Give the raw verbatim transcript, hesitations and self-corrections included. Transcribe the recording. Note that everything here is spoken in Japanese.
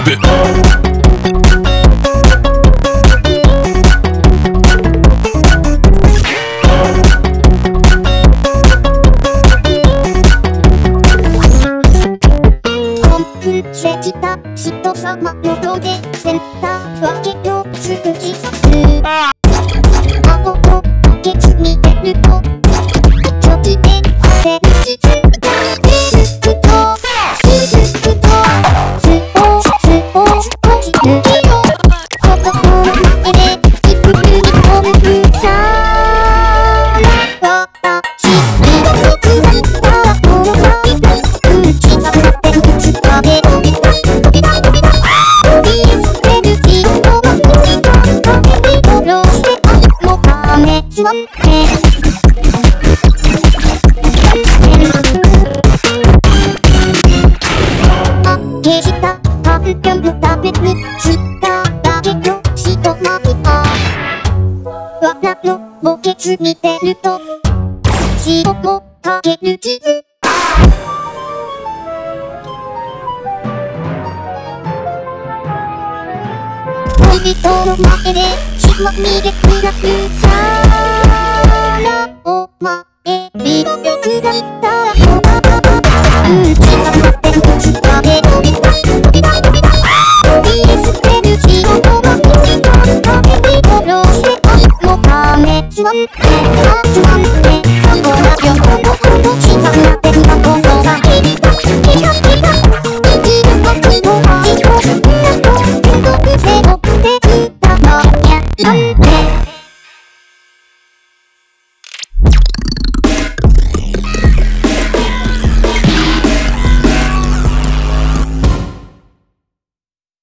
Drop it. してきた人様のどでセンター分けを通じさす顎を開けず見てるとちょっとで焦る傷が出ると続くとスポーツを少し抜きを子供の前でいくるに込むさら私に僕がいたらこの愛が口が立って打つためつまんねあげしたパンピョンのために釣っただけの人なみあ罠の墓穴見てると塩もかける傷恋人の前で血まみれくらくさらお前色欲がいったらお前